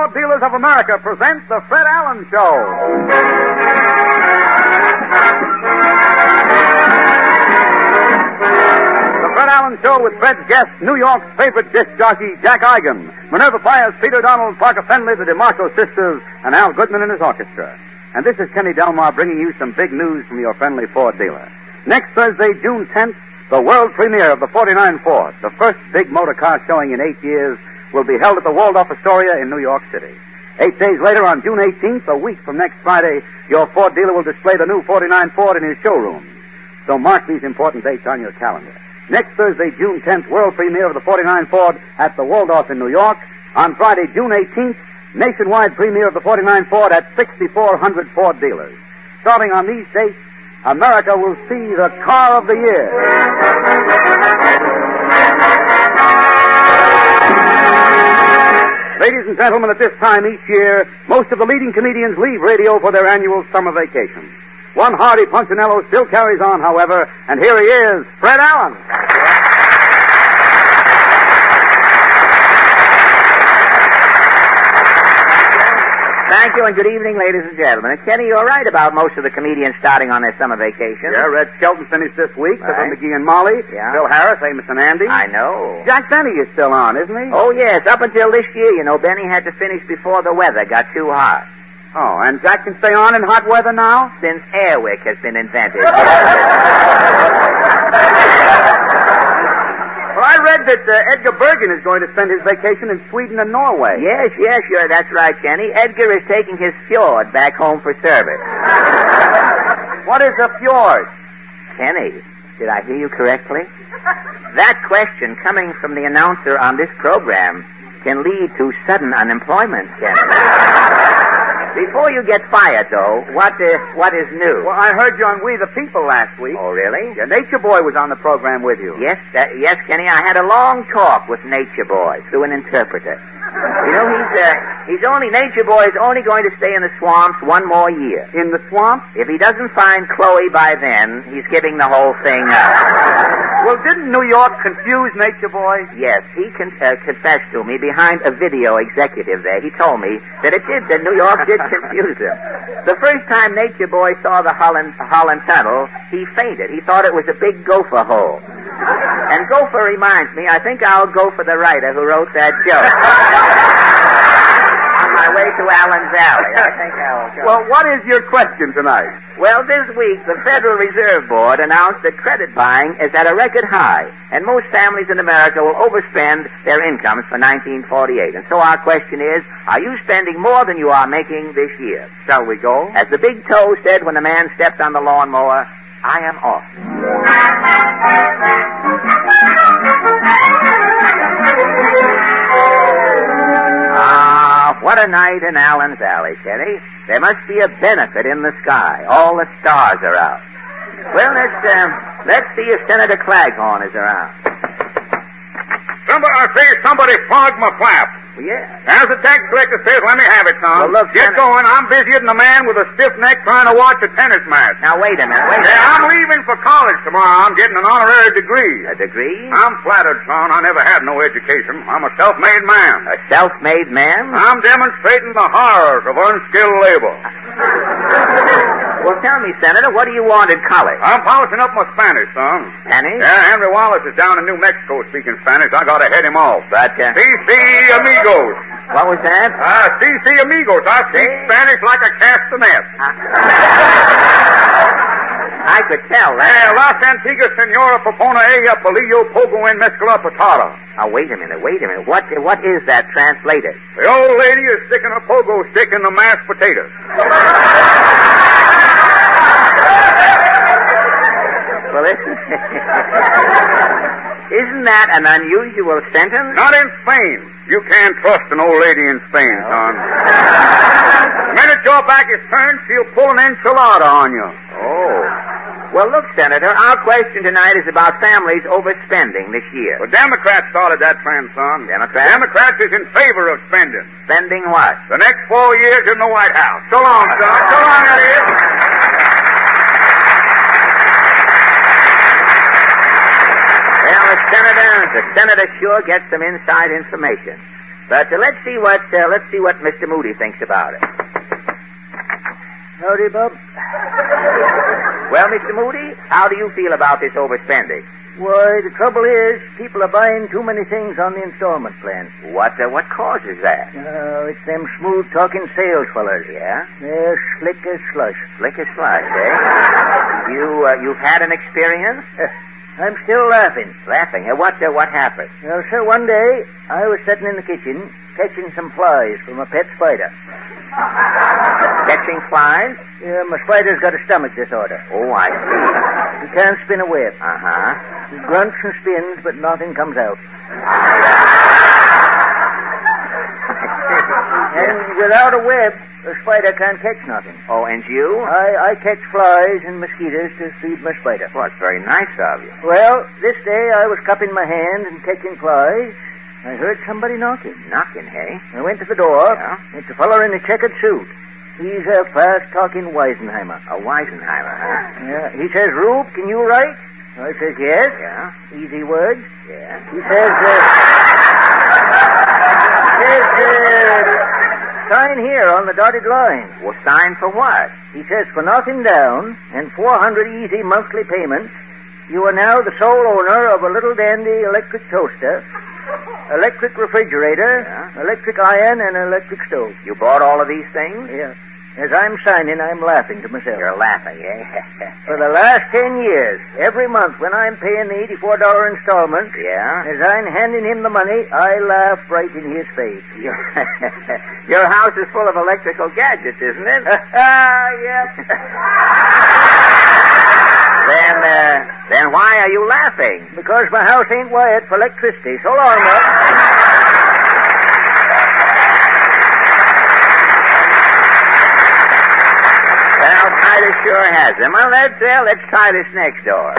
Ford Dealers of America present The Fred Allen Show. The Fred Allen Show with Fred's guest, New York's favorite disc jockey, Jack Eigen, Minerva Pius, Peter Donald, Parker Fenley, the DeMarco sisters, and Al Goodman and his orchestra. And this is Kenny Delmar bringing you some big news from your friendly Ford dealer. Next Thursday, June 10th, the world premiere of the 49 Ford, the first big motor car showing in 8 years, will be held at the Waldorf Astoria in New York City. 8 days later, on June 18th, a week from next Friday, your Ford dealer will display the new 49 Ford in his showroom. So mark these important dates on your calendar. Next Thursday, June 10th, world premiere of the 49 Ford at the Waldorf in New York. On Friday, June 18th, nationwide premiere of the 49 Ford at 6,400 Ford dealers. Starting on these dates, America will see the car of the year. Ladies and gentlemen, at this time each year, most of the leading comedians leave radio for their annual summer vacation. One hardy Punchinello still carries on, however, and here he is, Fred Allen. Thank you, and good evening, ladies and gentlemen. And Kenny, you're right about most of the comedians starting on their summer vacation. Yeah, Red Skelton finished this week. Right. Right. McGee and Molly. Yeah. Bill Harris, Amos and Andy. I know. Jack Benny is still on, isn't he? Oh, yes. Up until this year, you know, Benny had to finish before the weather got too hot. Oh, and Jack can stay on in hot weather now? Since Airwick has been invented. Well, I read that Edgar Bergen is going to spend his vacation in Sweden and Norway. Yes, sure. That's right, Kenny. Edgar is taking his fjord back home for service. What is a fjord? Kenny, did I hear you correctly? That question coming from the announcer on this program can lead to sudden unemployment, Kenny. Before you get fired, though, what is new? Well, I heard you on We the People last week. Oh, really? Yeah, Nature Boy was on the program with you. Yes, Kenny. I had a long talk with Nature Boy through an interpreter. You know, Nature Boy is only going to stay in the swamps one more year. In the swamp? If he doesn't find Chloe by then, he's giving the whole thing up. Well, didn't New York confuse Nature Boy? Yes, he confessed to me behind a video executive there. He told me that New York did confuse him. The first time Nature Boy saw the Holland Tunnel, he fainted. He thought it was a big gopher hole. And gopher reminds me, I think I'll go for the writer who wrote that joke. On my way to Allen's Alley. I think I'll go. Well, what is your question tonight? Well, this week, the Federal Reserve Board announced that credit buying is at a record high, and most families in America will overspend their incomes for 1948. And so our question is, are you spending more than you are making this year? Shall we go? As the big toe said when the man stepped on the lawnmower, I am off. What a night in Allen's Alley, Kenny. There must be a benefit in the sky. All the stars are out. Well, let's see if Senator Claghorn is around. Somebody flogged my flap. Yeah. As the tax collector says, let me have it, son. Well, look, Get going. I'm busier than a man with a stiff neck trying to watch a tennis match. Now, wait a minute. Yeah, I'm leaving for college tomorrow. I'm getting an honorary degree. A degree? I'm flattered, son. I never had no education. I'm a self-made man. A self-made man? I'm demonstrating the horrors of unskilled labor. Well, tell me, Senator, what do you want in college? I'm polishing up my Spanish, son. Spanish? Yeah, Henry Wallace is down in New Mexico speaking Spanish. I gotta head him off. But, Si, amigos. What was that? Si, amigos. I speak Spanish like a castanet. I could tell that. Las Antiguas Senora Popona ella Polillo Pogo en Mezcla Patata. Now, wait a minute. What is that translated? The old lady is sticking a pogo stick in the mashed potatoes. Well, isn't that an unusual sentence? Not in Spain. You can't trust an old lady in Spain, son. The minute your back is turned, she'll pull an enchilada on you. Oh. Well, look, Senator, our question tonight is about families overspending this year. The Democrats started that trend, son. Democrats? Democrats is in favor of spending. Spending what? The next 4 years in the White House. So long, son. So long, Eddie. Well, the senator sure gets some inside information. But let's see what Mr. Moody thinks about it. Howdy, Bob. Well, Mr. Moody, how do you feel about this overspending? Why, the trouble is, people are buying too many things on the installment plan. What causes that? It's them smooth-talking sales fellers. Yeah? They're slick as slush. Slick as slush, eh? You've had an experience? I'm still laughing. Laughing? What happened? Well, sir, one day, I was sitting in the kitchen, catching some flies from a pet spider. Catching flies? Yeah, my spider's got a stomach disorder. Oh, I see. He can't spin a web. Uh-huh. He grunts and spins, but nothing comes out. And without a web, the spider can't catch nothing. Oh, and you? I catch flies and mosquitoes to feed my spider. Well, it's very nice of you. Well, this day I was cupping my hand and catching flies. I heard somebody knocking. Knocking, hey? I went to the door. Yeah? It's a feller in a checkered suit. He's a fast-talking Weisenheimer. A Weisenheimer, huh? Yeah. He says, Rube, can you write? I says, yes. Yeah? Easy words. Yeah? He says, sign here on the dotted line. Well, sign for what? He says, for nothing down and 400 easy monthly payments, you are now the sole owner of a little dandy electric toaster, electric refrigerator, Yeah? electric iron, and electric stove. You bought all of these things? Yeah. As I'm signing, I'm laughing to myself. You're laughing, eh? For the last 10 years, every month when I'm paying the $84 installment, Yeah? as I'm handing him the money, I laugh right in his face. Your house is full of electrical gadgets, isn't it? Yep. Then why are you laughing? Because my house ain't wired for electricity. So long, Mom. Well, Titus sure has them. Well, let's try this next door.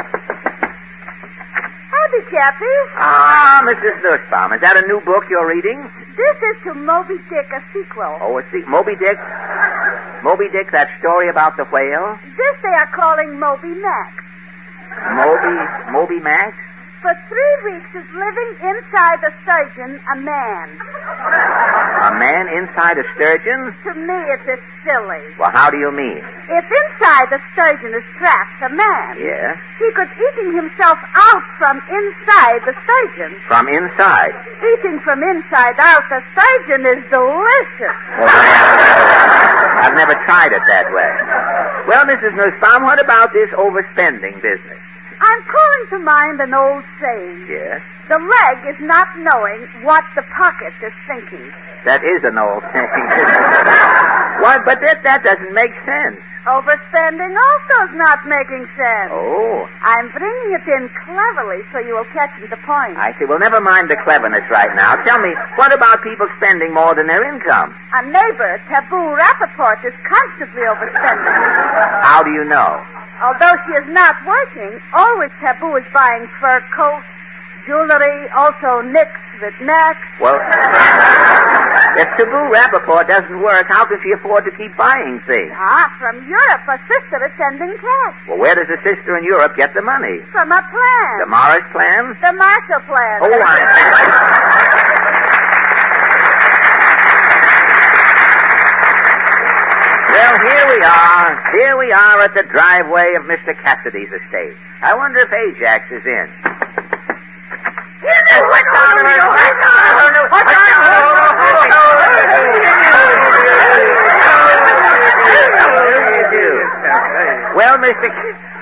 Howdy, Chappie. Ah, Mrs. Nussbaum, is that a new book you're reading? This is to Moby Dick, a sequel. Oh, Moby Dick? Moby Dick, that story about the whale? This they are calling Moby Max. Moby Max? For 3 weeks is living inside the sturgeon, a man. A man inside a sturgeon? To me, it's silly. Well, how do you mean? If inside the sturgeon is trapped a man, Yes? he could eating himself out from inside the sturgeon. From inside? Eating from inside out the sturgeon is delicious. Well, I've never tried it that way. Well, Mrs. Nussbaum, what about this overspending business? I'm calling to mind an old saying. Yes? The leg is not knowing what the pocket is thinking. That is an old thing. What? But that doesn't make sense. Overspending also is not making sense. Oh. I'm bringing it in cleverly so you will catch the point. I see. Well, never mind the cleverness right now. Tell me, what about people spending more than their income? A neighbor, Taboo Rappaport, is constantly overspending. How do you know? Although she is not working, always Taboo is buying fur coats, jewelry, also nicks with necks. Well, if Taboo Rappaport doesn't work, how can she afford to keep buying things? From Europe, a sister is sending cash. Well, where does a sister in Europe get the money? From a plan. The Morris plan? The Marshall Plan. Oh, Well, here we are at the driveway of Mr. Cassidy's estate. I wonder if Ajax is in. Well, Mr.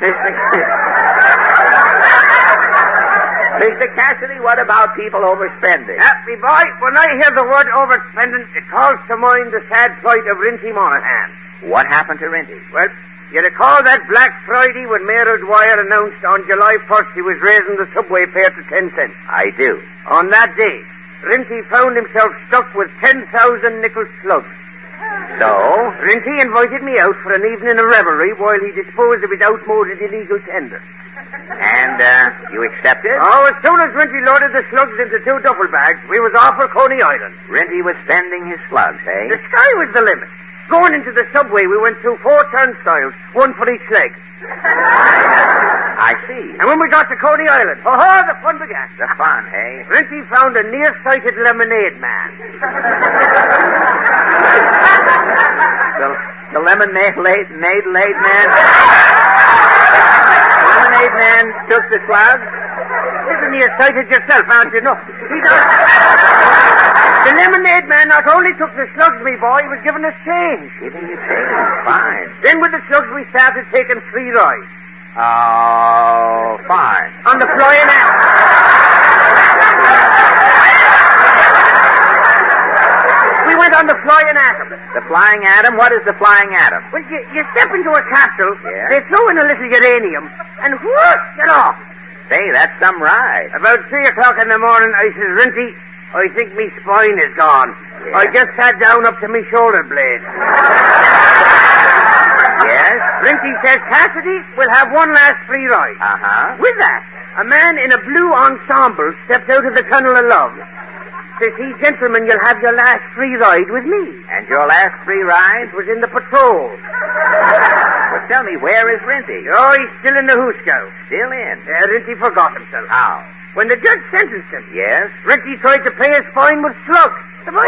Cassidy, what about people overspending? Happy boy, when I hear the word overspending, it calls to mind the sad plight of Rinty Monaghan. What happened to Rinty? Well, you recall that Black Friday when Mayor Dwyer announced on July 1st he was raising the subway fare to 10 cents? I do. On that day, Rinty found himself stuck with 10,000 nickel slugs. So? Rinty invited me out for an evening of revelry while he disposed of his outmoded illegal tender. And, you accepted? Oh, as soon as Rinty loaded the slugs into 2 duffel bags, we was off for Coney Island. Rinty was spending his slugs, eh? The sky was the limit. Going into the subway, we went through 4 turnstiles, 1 for each leg. I see. And when we got to Coney Island, the fun began. The fun, hey? Rinty found a nearsighted lemonade man. The lemonade man. The lemonade man took the slugs. You're nearsighted yourself, aren't you? No, he does. The lemonade man not only took the slugs, me boy, he was giving us change. Giving you change? Fine. Then with the slugs, we started taking free rides. Oh, fine. On the Flying Atom. We went on the Flying Atom. The Flying Atom? What is the Flying Atom? Well, you step into a capsule, Yeah. they throw in a little uranium, and whoosh, get off. Say, that's some ride. About 3 o'clock in the morning, I says, Rinty, I think me spine is gone. Yeah. I just sat down up to me shoulder blade. Yes? Rinty says, Cassidy, we'll have one last free ride. Uh-huh. With that, a man in a blue ensemble stepped out of the tunnel of love. Says he, gentlemen, you'll have your last free ride with me. And your last free ride? It was in the patrol. Well, tell me, where is Rinty? Oh, he's still in the hoosegow. Still in. Rinty forgot himself. How? When the judge sentenced him, Yes? Rinty tried to pay his fine with slugs.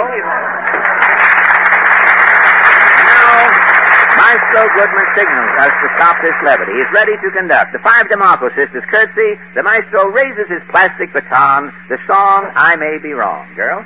Maestro Goodman signals us to stop this levity. He's ready to conduct. The 5 DeMarco sisters curtsy. The maestro raises his plastic baton. The song, I May Be Wrong. Girls?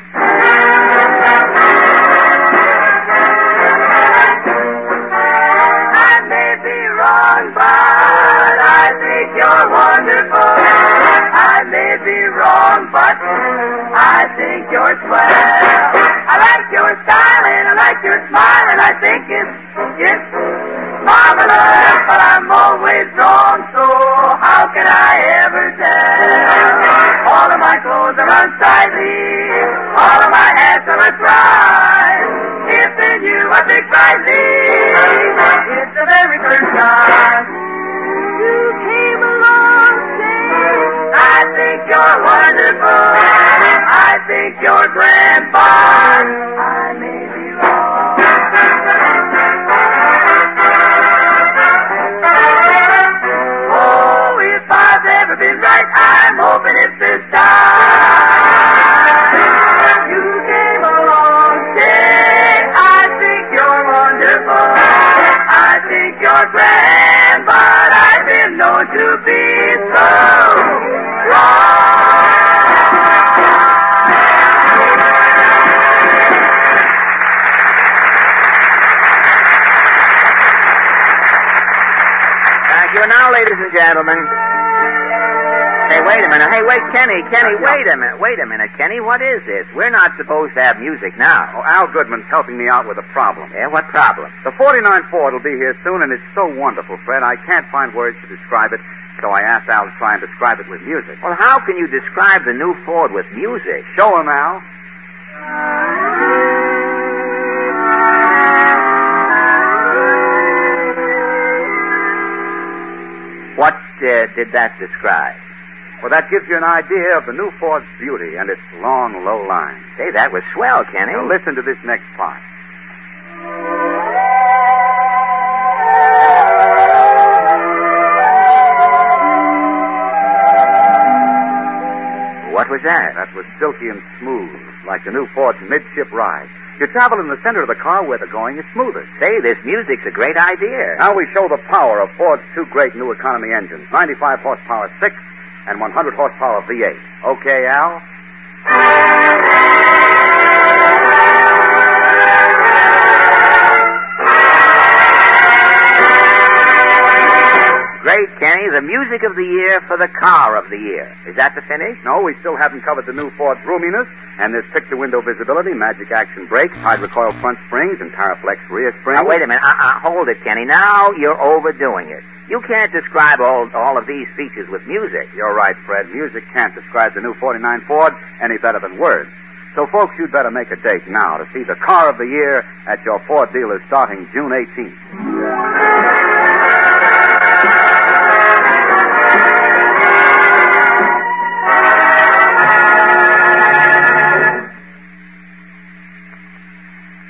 I may be wrong, but I think you're wonderful. I may be wrong, but I think you're swell. I like your style and I like your smile and I think it's marvelous, but I'm always wrong, so how can I ever tell? All of my clothes are unsightly, all of my hats are untried. If in you I think rightly, it's the very first time you came along, saying, I think you're wonderful, I think you're grand, but I may be wrong. Oh, if I've ever been right, I'm hoping it's this time. You came along, saying, I think you're wonderful, I think you're grand, but I've been known to be so wrong. Thank you. And now, ladies and gentlemen. Hey, wait a minute. Hey, wait, Kenny, wait a minute. Kenny, what is this? We're not supposed to have music now. Oh, Al Goodman's helping me out with a problem. Yeah, what problem? The 49 Ford will be here soon, and it's so wonderful, Fred. I can't find words to describe it, so I asked Al to try and describe it with music. Well, how can you describe the new Ford with music? Show him, Al. What did that describe? Well, that gives you an idea of the new Ford's beauty and its long, low line. Say, that was swell, Kenny. Now listen to this next part. What was that? That was silky and smooth, like the new Ford's midship ride. You travel in the center of the car where the going is smoothest. Say, this music's a great idea. Now we show the power of Ford's 2 great new economy engines, 95 horsepower 6 and 100 horsepower V8. Okay, Al? Great, Kenny. The music of the year for the car of the year. Is that the finish? No, we still haven't covered the new Ford's roominess, and there's picture window visibility, magic action brakes, hide recoil front springs, and Paraflex rear springs. Now, wait a minute. Hold it, Kenny. Now you're overdoing it. You can't describe all of these features with music. You're right, Fred. Music can't describe the new 49 Ford any better than words. So, folks, you'd better make a date now to see the car of the year at your Ford dealers starting June 18th.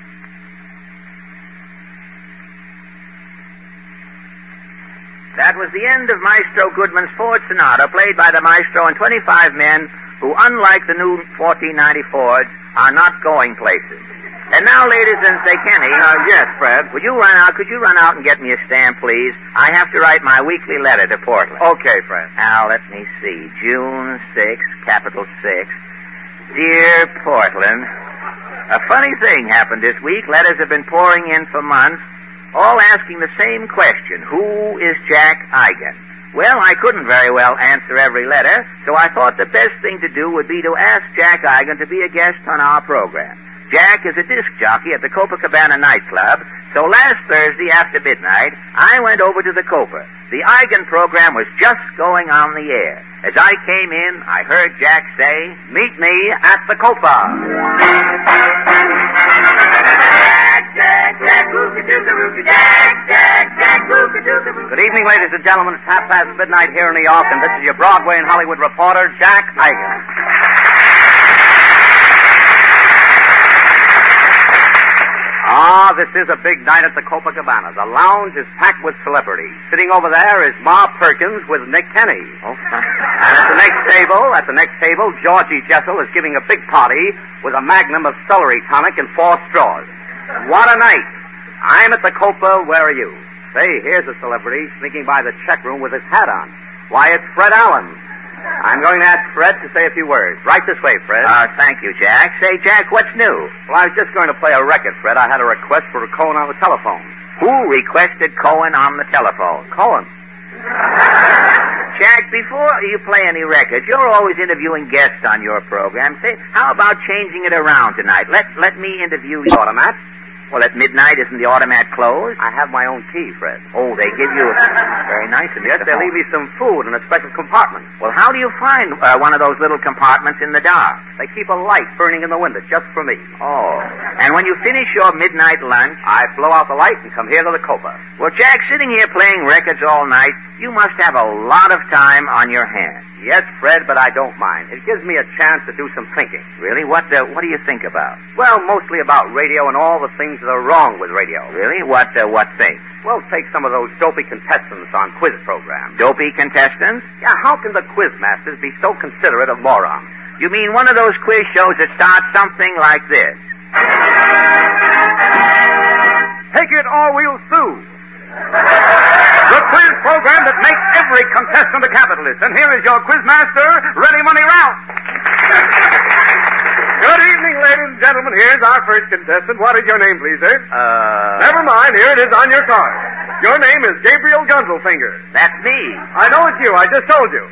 That was the end of Maestro Goodman's Ford Sonata, played by the maestro and 25 men who, unlike the new 1490 Fords, are not going places. And now, ladies and say, Kenny. Yes, Fred. Could you run out and get me a stamp, please? I have to write my weekly letter to Portland. Okay, Fred. Now, let me see. June 6, capital 6. Dear Portland, a funny thing happened this week. Letters have been pouring in for months, all asking the same question. Who is Jack Eigen? Well, I couldn't very well answer every letter, so I thought the best thing to do would be to ask Jack Eigen to be a guest on our program. Jack is a disc jockey at the Copacabana nightclub, so last Thursday after midnight, I went over to the Copa. The Eigen program was just going on the air. As I came in, I heard Jack say, "Meet me at the Copa." Good evening, ladies and gentlemen. It's midnight here in New York, and this is your Broadway and Hollywood reporter, Jack Eigen. This is a big night at the Copacabana. The lounge is packed with celebrities. Sitting over there is Ma Perkins with Nick Kenny. Oh. And at the next table, Georgie Jessel is giving a big party with a magnum of celery tonic and 4 straws. What a night. I'm at the Copa. Where are you? Say, here's a celebrity sneaking by the check room with his hat on. Why, it's Fred Allen. I'm going to ask Fred to say a few words. Right this way, Fred. Thank you, Jack. Say, Jack, what's new? Well, I was just going to play a record, Fred. I had a request for Cohen on the telephone. Who requested Cohen on the telephone? Cohen. Jack, before you play any records, you're always interviewing guests on your program. Say, how about changing it around tonight? Let me interview the automat. Well, at midnight, isn't the automat closed? I have my own key, Fred. Oh, they give you... Very nice of you. Yes, they leave me some food in a special compartment. Well, how do you find one of those little compartments in the dark? They keep a light burning in the window just for me. Oh. And when you finish your midnight lunch... I blow out the light and come here to the Copa. Well, Jack, sitting here playing records all night, you must have a lot of time on your hands. Yes, Fred, but I don't mind. It gives me a chance to do some thinking. Really? What do you think about? Well, mostly about radio and all the things that are wrong with radio. Really? What things? Well, take some of those dopey contestants on quiz programs. Dopey contestants? Yeah, how can the quiz masters be so considerate of morons? You mean one of those quiz shows that starts something like this? Take it or we'll sue. The quiz program that makes every contestant a capitalist. And here is your quiz master, Ready Money Ralph. Good evening, ladies and gentlemen. Here's our first contestant. What is your name, please, sir? Never mind. Here it is on your card. Your name is Gabriel Gunzelfinger. That's me. I know it's you. I just told you.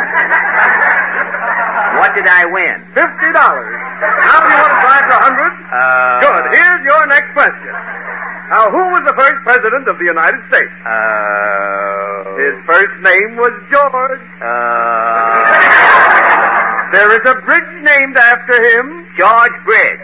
What did I win? $50. Now do you want to try for $100? Good. Here's your next question. Now, who was the first president of the United States? His first name was George. There is a bridge named after him. George Bridge.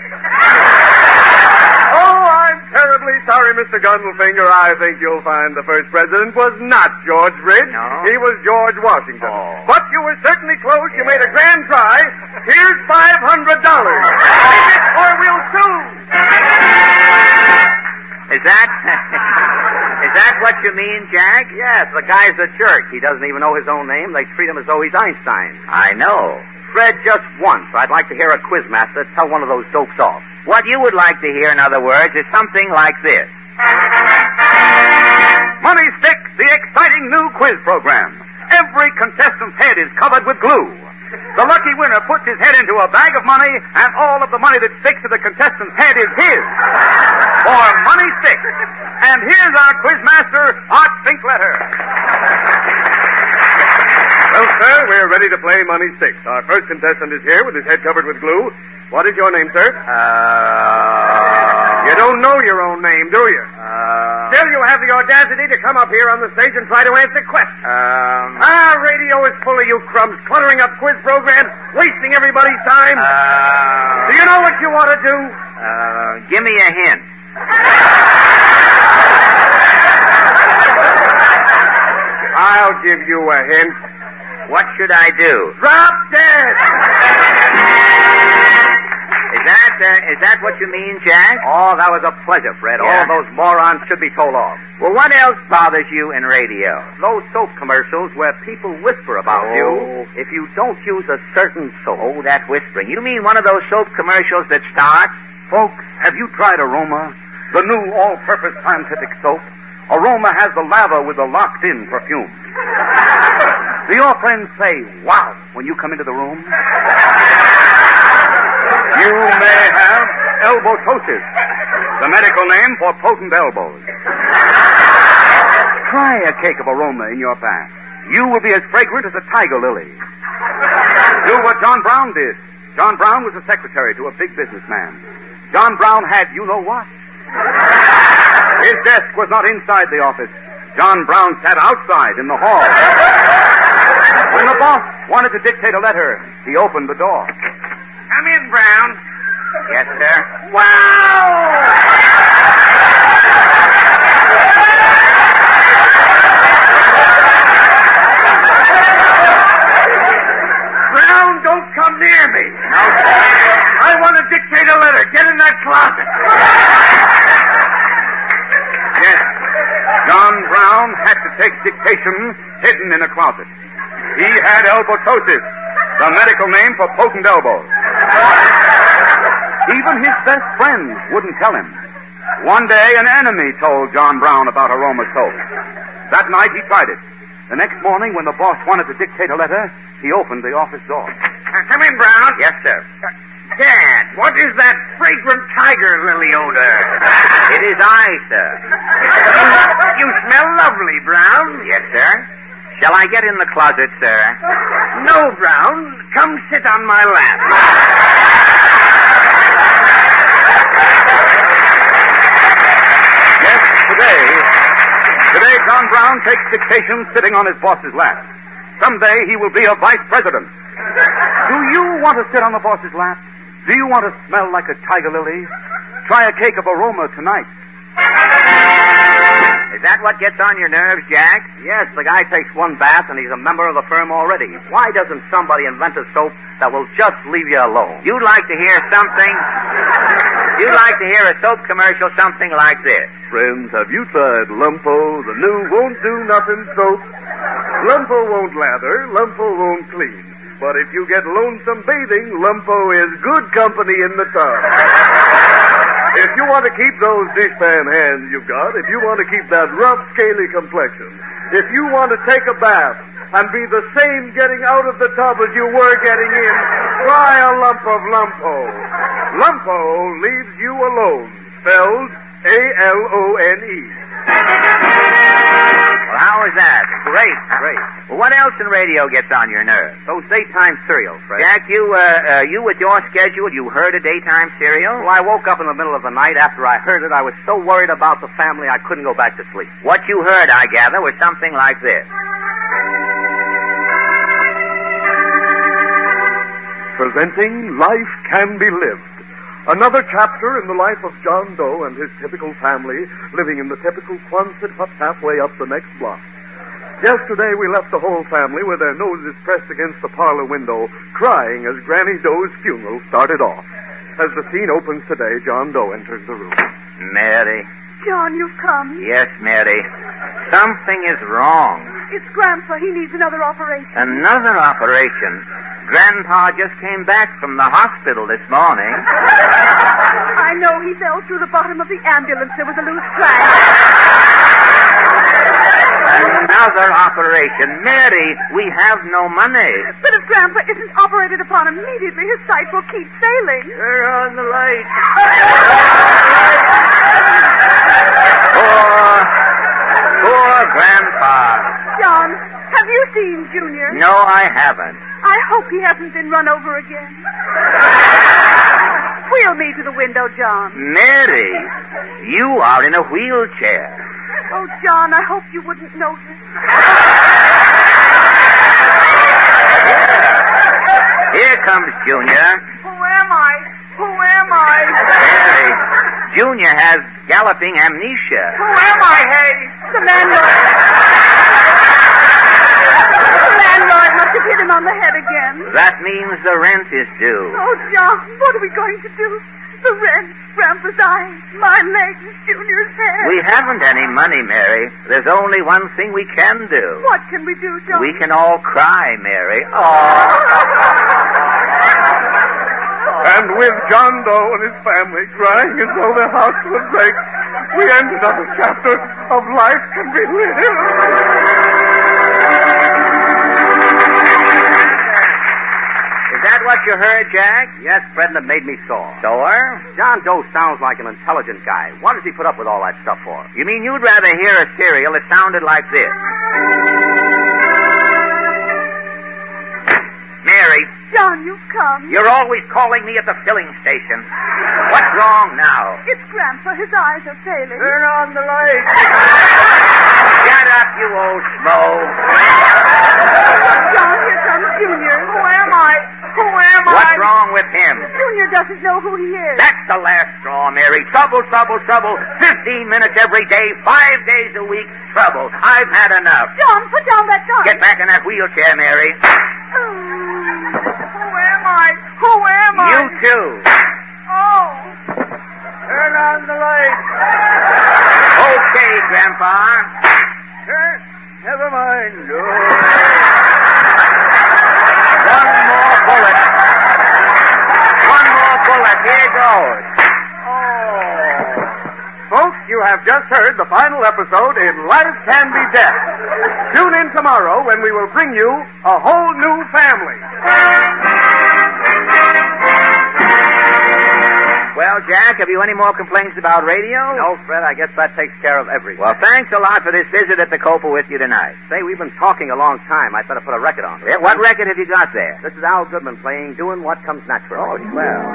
Oh, I'm terribly sorry, Mr. Gunzelfinger. I think you'll find the first president was not George Bridge. No? He was George Washington. Oh. But you were certainly close. You made a grand try. Here's $500. Take it or we'll sue. Is that what you mean, Jack? Yes, the guy's a jerk. He doesn't even know his own name. They treat him as though he's Einstein. I know. Fred, just once, I'd like to hear a quizmaster tell one of those dopes off. What you would like to hear, in other words, is something like this. Money Sticks, the exciting new quiz program. Every contestant's head is covered with glue. The lucky winner puts his head into a bag of money, and all of the money that sticks to the contestant's head is his. For Money Sticks. And here's our quizmaster, Art Finkletter. Well, sir, we're ready to play Money Sticks. Our first contestant is here with his head covered with glue. What is your name, sir? You don't know your own name, do you? Still, you have the audacity to come up here on the stage and try to answer questions. Radio is full of you crumbs, cluttering up quiz programs, wasting everybody's time. Do you know what you ought to do? Give me a hint. I'll give you a hint. What should I do? Drop dead! Is Is that what you mean, Jack? Oh, that was a pleasure, Fred. Yeah. All those morons should be told off. Well, what else bothers you in radio? Those soap commercials where people whisper about you if you don't use a certain soap. Oh, that whispering. You mean one of those soap commercials that starts? Folks, have you tried Aroma? The new all-purpose scientific soap? Aroma has the lather with the locked-in perfume. Do your friends say, wow, when you come into the room? You may have elbotosis, the medical name for potent elbows. Try a cake of Aroma in your bath. You will be as fragrant as a tiger lily. Do what John Brown did. John Brown was a secretary to a big businessman. John Brown had you-know-what. His desk was not inside the office. John Brown sat outside in the hall. When the boss wanted to dictate a letter, he opened the door. Come in, Brown. Yes, sir. Wow! Brown, don't come near me. No, sir. I want to dictate a letter. Get in that closet. Yes, John Brown had to take dictation hidden in a closet. He had elbotosis, the medical name for potent elbows. Even his best friends wouldn't tell him. One day, an enemy told John Brown about Aroma soap. That night, he tried it. The next morning, when the boss wanted to dictate a letter, he opened the office door. Come in, Brown. Yes, sir. Dad, what is that fragrant tiger lily odor? It is I, sir. You smell lovely, Brown. Yes, sir. Shall I get in the closet, sir? No, Brown. Come sit on my lap. Yes, today John Brown takes dictation sitting on his boss's lap. Someday he will be a vice president. Do you want to sit on the boss's lap? Do you want to smell like a tiger lily? Try a cake of Aroma tonight. Is that what gets on your nerves, Jack? Yes, the guy takes one bath and he's a member of the firm already. Why doesn't somebody invent a soap that will just leave you alone? You'd like to hear something? You'd like to hear a soap commercial something like this. Friends, have you tried Lumpo, the new won't-do-nothing soap? Lumpo won't lather, Lumpo won't clean. But if you get lonesome bathing, Lumpo is good company in the tub. If you want to keep those dishpan hands you've got, if you want to keep that rough, scaly complexion, if you want to take a bath and be the same getting out of the tub as you were getting in, try a lump of Lumpo. Lumpo leaves you alone, spelled A-L-O-N-E. Well, how is that? Great. Well, what else in radio gets on your nerves? Those daytime serials, Fred. Jack, you with your schedule, you heard a daytime serial? Well, I woke up in the middle of the night. After I heard it, I was so worried about the family I couldn't go back to sleep. What you heard, I gather, was something like this. Presenting Life Can Be Lived. Another chapter in the life of John Doe and his typical family living in the typical Quonset hut halfway up the next block. Yesterday we left the whole family with their noses pressed against the parlor window, crying as Granny Doe's funeral started off. As the scene opens today, John Doe enters the room. Mary. John, you've come. Yes, Mary. Something is wrong. It's Grandpa. He needs another operation. Another operation? Grandpa just came back from the hospital this morning. I know he fell through the bottom of the ambulance. There was a loose plank. Another operation. Mary, we have no money. But if Grandpa isn't operated upon immediately, his sight will keep failing. Turn on the light. Poor Grandpa. John, have you seen Junior? No, I haven't. I hope he hasn't been run over again. Wheel me to the window, John. Mary, you are in a wheelchair. Oh, John, I hope you wouldn't notice. Here comes Junior. Who am I? Who am I? Mary, Junior has galloping amnesia. Who am I, hey? The landlord. The landlord must have hit him on the head again. That means the rent is due. Oh, John, what are we going to do? The rent, Grandpa's eyes, my legs, Junior's hair. We haven't any money, Mary. There's only one thing we can do. What can we do, John? We can all cry, Mary. And with John Doe and his family crying as though their hearts would break, we end another chapter of Life Can Be Lived. Is that what you heard, Jack? Yes, Fred, and it made me sore. Sore? John Doe sounds like an intelligent guy. What does he put up with all that stuff for? You mean you'd rather hear a serial that sounded like this? Mary. John, you've come. You're always calling me at the filling station. What's wrong now? It's Grandpa. His eyes are failing. Turn on the light. Shut up, you old schmo. John, here comes Junior. Who am I? What's wrong with him? Junior doesn't know who he is. That's the last straw, Mary. Trouble. 15 minutes every day, 5 days a week. Trouble. I've had enough. John, put down that gun. Get back in that wheelchair, Mary. Who am I? You too. Oh. Turn on the light. Okay, Grandpa. Never mind. One more bullet. Here goes. Folks, you have just heard the final episode in Life Can Be Death. Tune in tomorrow when we will bring you a whole new family. Well, Jack, have you any more complaints about radio? No, Fred, I guess that takes care of everything. Well, thanks a lot for this visit at the Copa with you tonight. Say, we've been talking a long time. I'd better put a record on. Yeah, what record have you got there? This is Al Goodman playing Doing What Comes Natural. Oh, swell.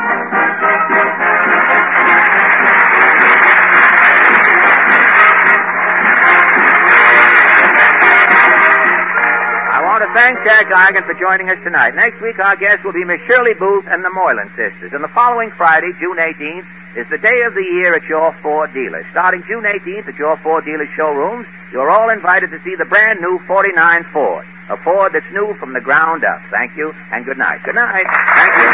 I want to thank Jack Eigen for joining us tonight. Next week, our guest will be Miss Shirley Booth and the Moylan sisters. And the following Friday, June 18th, is the day of the year at your Ford dealers. Starting June 18th at your Ford dealers showrooms, you're all invited to see the brand new 49 Ford. A Ford that's new from the ground up. Thank you, and good night. Good night. Thank you.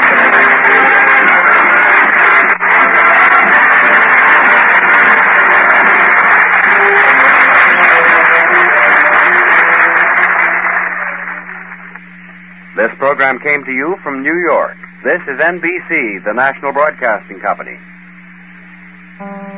This program came to you from New York. This is NBC, the National Broadcasting Company.